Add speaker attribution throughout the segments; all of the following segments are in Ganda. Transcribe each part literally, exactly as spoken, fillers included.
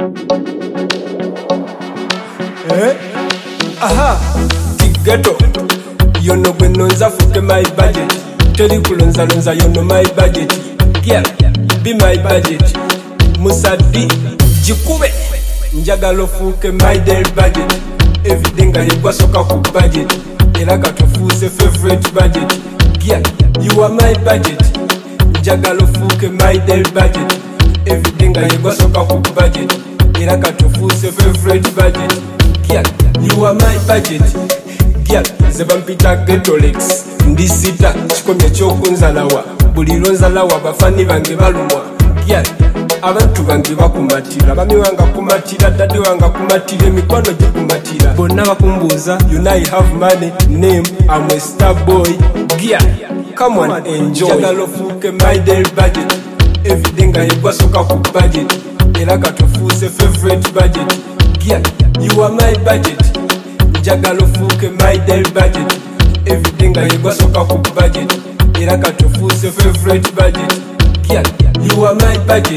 Speaker 1: Eh? Aha, Kigeto. You know when no fuke my budget. Teri kulonza lonza you know my budget. Girl, be my budget. Musadi, jikube. Njagalo fuke my daily budget. Everything I go soka ku budget. Era katufuse favorite budget. Girl, you are my budget. Njagalo fuke my daily budget. Everything I go soka ku budget. Era katufuse favorite budget. Girl, you are my budget. Girl, zebampita Getolex. Ndisita, chikomye chokunzalawa. Buliro nzalawa bafani bange balumwa. Girl, abantu bange bakumatira. Bami wanga kumatira, dadi wanga kumatira, mikono gikumatira. Bonna bakumbuza, you know I have money, name, I'm a star boy. Girl, come on, enjoy. Njagalo fuke my daily budget. Everything I go soka ku budget. Era katufuse favorite budget. Girl, you are my budget. Njagalo fuke my daily budget. Everything I go soka ku budget. Era katufuse favorite budget. Girl, you are my budget.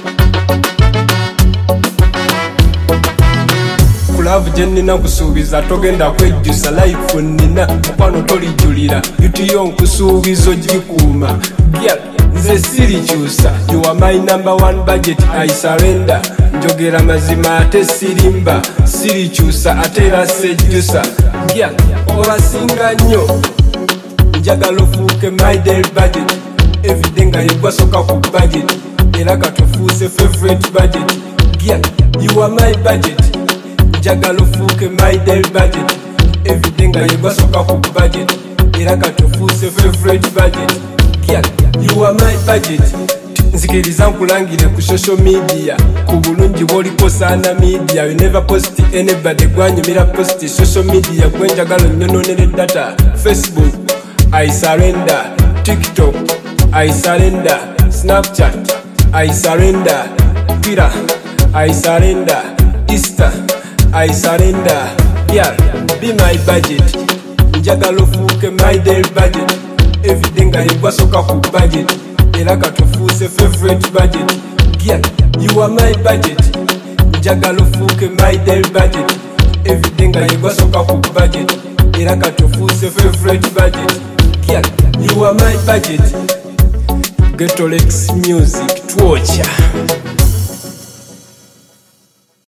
Speaker 1: Kulavu jenina kusuubiza togenda kwejjusa life nina mukwano tolijulira yutiyo nkusuubiza ogikuuma. Girl, nze sirikyusa. You are my number one budget. I surrender. Njogera mazima ate sirimba. Sirikyusa ate era sejjusa. Girl, obasinga nnyo. Njagala ofuuke my daily budget. Everything I go soka ku budget. Era katufuuse favorite budget. Girl, you are my budget. Njagala ofuuke my daily budget. Everything I go soka ku budget. Era katufuuse favorite budget. Girl, you are my budget. Nzikiriza nkulangire ku social media. Ku bulungi bwoliko sana media. You never post anybody gwanyumira post social media. Gwenjagala nnyononere data. Facebook, I surrender. TikTok, I surrender. Snapchat, I surrender. Twitter, I surrender. Insta, I surrender. Girl, be my budget. Njagala ofuuke my daily budget. Everything I go soka ku budget. Era katufuuse favorite budget. Girl, you are my budget. Njagala ofuuke my daily budget. Everything I go soka ku budget. Era katufuuse favorite budget. Girl, you are my budget. Getolex music, torture.